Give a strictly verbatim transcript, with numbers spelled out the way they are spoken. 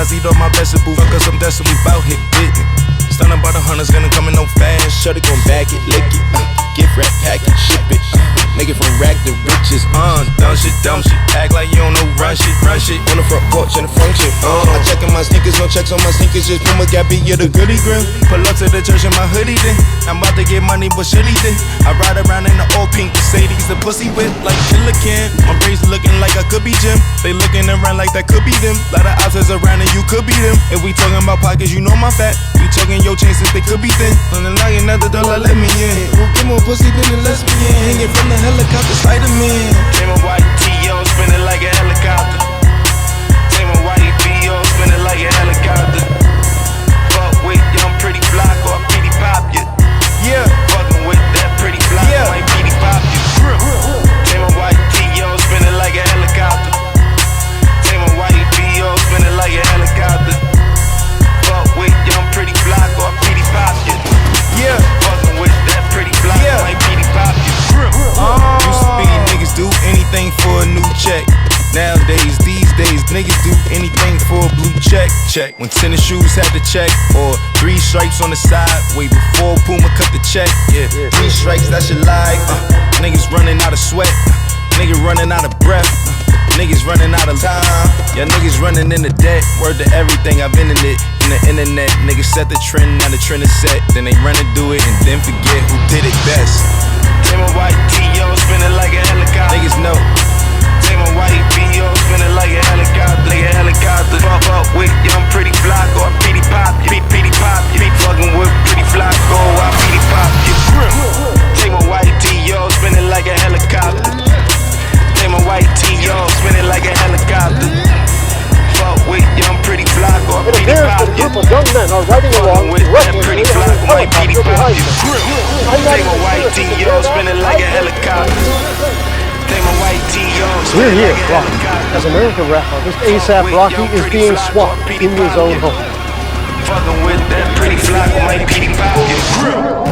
Cause eat all my vegetables, fuck us, I'm desperate, we bout hit business. Stunning about the hunters, gonna come in no fast. Shorty gon' bag it, lick it, uh, gift wrap, pack it, ship it. Uh, nigga from rack to riches, uh, dumb shit, dumb shit. Act like you don't know run shit, run shit. On the front porch in the function. Uh, I checkin' my sneakers, no checks on my sneakers. Just Puma Gap, yeah, the goodie grill. Pull up to the church in my hoodie then. I'm about to get money, but should he then? I ride around in the old pink Mercedes, the pussy whip like Killer Ken. My braids looking like I could be Jim. They looking around like that could be them. Lot of options around and you could be them. If we talking about pockets, you know my fat. We talking your chances, they could be thin. On the line, another dollar, let me in. Who get more pussy than a lesbian? Hanging from the helicopter, Spider-Man. Take my white T O, spinning like a helicopter. Take my white P O, spinning like a helicopter. Fuck with young pretty block or pretty pop you. Yeah. Fucking with that pretty block, Yeah. might pretty pop you. Take my white T O, spinning like a helicopter. Take my white P O, spinning like a helicopter. Fuck with young pretty block or pretty pop you. Yeah. Fucking with that pretty block, Yeah. might pretty pop you. Uh, Used to be niggas do anything for a new check. Nowadays, these days, niggas do anything for a blue check. Check. When tennis shoes had the check, or three stripes on the side, way before Puma cut the check. Yeah, three stripes, that's your life. Uh, niggas running out of sweat. Uh, nigga running out of breath. Uh, niggas running out of time. Yeah, niggas running into debt. Word to everything, I've been in it. In the internet, niggas set the trend, now the trend is set. Then they run and do it, and then forget who did it best. Take my white T O, spinning like a helicopter. Niggas know. Take my white P O, spinning like a helicopter, like a helicopter. Fuck up with young pretty block or pretty pop, you pretty pop, you be fucking with pretty flock or I pretty pop, you grim. Take my white T O, spinning like a helicopter. Take my white T O, spinning like a helicopter. Fuck with young pretty block or It pretty appears pop, that a you group of young men are riding along with that pretty recklessly flock, in a might pretty helicopter pop, behind you them. grim. I'm not Take my even white sure T if you O, can hear spinning that. like a helicopter. Take my white T O, We're spinning here, like a Rocky, helicopter. as American rap artist ASAP Rocky is being swapped in his own home. Fucking with that pretty flock, might pretty pop, you